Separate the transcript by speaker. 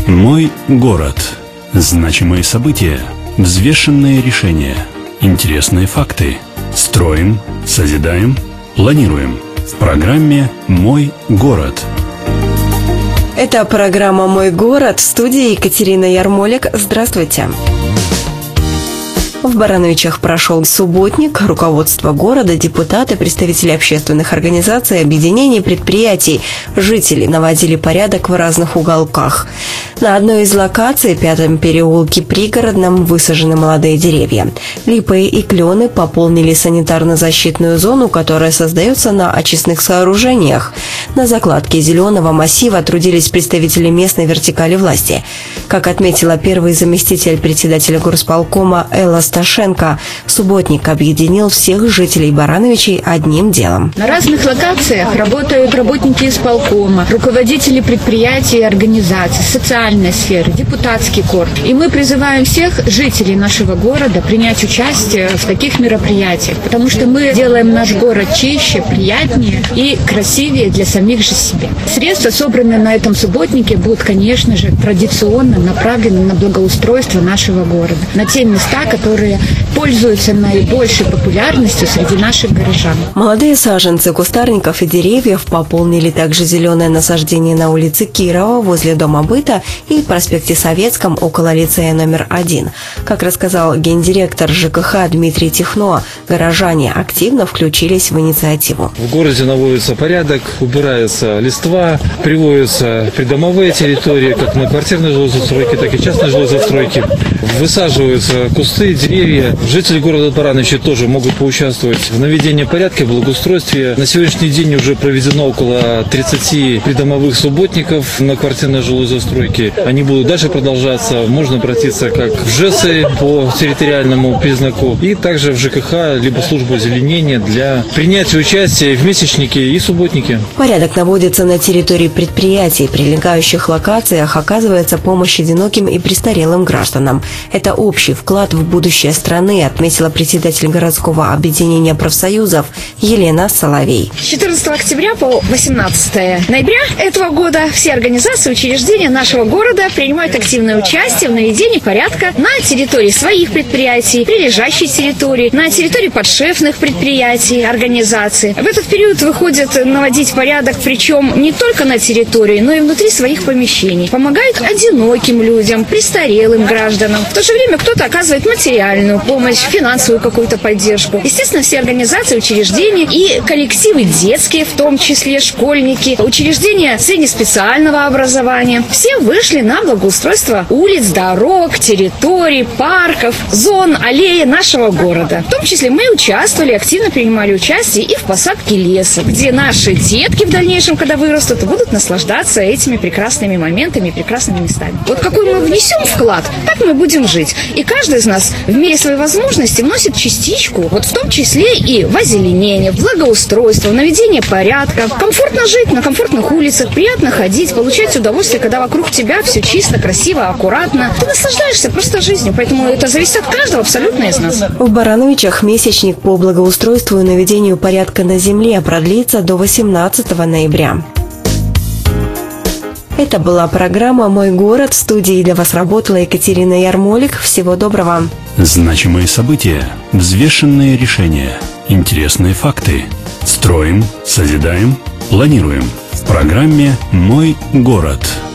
Speaker 1: Мой город. Значимые события, взвешенные решения, интересные факты. Строим, созидаем, планируем. В программе «Мой город».
Speaker 2: Это программа «Мой город», в студии Екатерина Ярмолик. Здравствуйте. В Барановичах прошел субботник. Руководство города, депутаты, представители общественных организаций, объединений, предприятий, жители наводили порядок в разных уголках. На одной из локаций, Пятом переулке Пригородном, высажены молодые деревья. Липы и клены пополнили санитарно-защитную зону, которая создается на очистных сооружениях. На закладке зеленого массива трудились представители местной вертикали власти. Как отметила первый заместитель председателя горсполкома Элла Сташенко, субботник объединил всех жителей Барановичей одним делом.
Speaker 3: На разных локациях работают работники исполкома, руководители предприятий и организаций, социальной сферы, депутатский корпус. И мы призываем всех жителей нашего города принять участие в таких мероприятиях, потому что мы делаем наш город чище, приятнее и красивее для самих же себя. Средства, собранные на этом субботнике, будут, конечно же, традиционно направлены на благоустройство нашего города, на те места, которые пользуются наибольшей популярностью среди наших горожан.
Speaker 2: Молодые саженцы кустарников и деревьев пополнили также зеленое насаждение на улице Кирова возле Дома быта и проспекте Советском около лицея номер 1. Как рассказал гендиректор ЖКХ Дмитрий Тихно, горожане активно включились в инициативу.
Speaker 4: В городе наводится порядок, убирается листва, приводятся придомовые территории, как на квартирной жилой застройке, так и частной жилой застройке. Высаживаются кусты, деревья. Жители города Барановичи тоже могут поучаствовать в наведении порядка и благоустройстве. На сегодняшний день уже проведено около 30 придомовых субботников на квартирной жилой застройке. Они будут дальше продолжаться. Можно обратиться как в ЖЭСы по территориальному признаку и также в ЖКХ, либо службу озеленения для принятия участия в месячнике и субботнике.
Speaker 2: Порядок наводится на территории предприятий, прилегающих локациях оказывается помощь одиноким и престарелым гражданам. Это общий вклад в будущее страны, отметила председатель городского объединения профсоюзов Елена Соловей.
Speaker 5: С 14 октября по 18 ноября этого года все организации и учреждения нашего города принимают активное участие в наведении порядка на территории своих предприятий, прилежащей территории, на территории подшефных предприятий, организаций. В этот период выходят наводить порядок, причем не только на территории, но и внутри своих помещений. Помогают одиноким людям, престарелым гражданам. В то же время кто-то оказывает материальную помощь, финансовую какую-то поддержку. Естественно, все организации, учреждения и коллективы детские, в том числе школьники, учреждения среднеспециального образования, все вышли на благоустройство улиц, дорог, территорий, парков, зон, аллеи нашего города. В том числе мы участвовали, активно принимали участие и в посадке леса, где наши детки в дальнейшем, когда вырастут, будут наслаждаться этими прекрасными моментами, прекрасными местами. Вот какой мы внесем вклад, так мы будем жить. И каждый из нас в мере своей возможности вносит частичку, вот в том числе и в озеленение, в благоустройство, в наведение порядка. Комфортно жить на комфортных улицах, приятно ходить, получать удовольствие, когда вокруг тебя все чисто, красиво, аккуратно. Ты наслаждаешься просто жизнью, поэтому это зависит от каждого абсолютно из нас.
Speaker 2: В Барановичах месячник по благоустройству и наведению порядка на земле продлится до 18 ноября. Это была программа «Мой город». В студии для вас работала Екатерина Ярмолик. Всего доброго.
Speaker 1: Значимые события, взвешенные решения, интересные факты. Строим, созидаем, планируем. В программе «Мой город».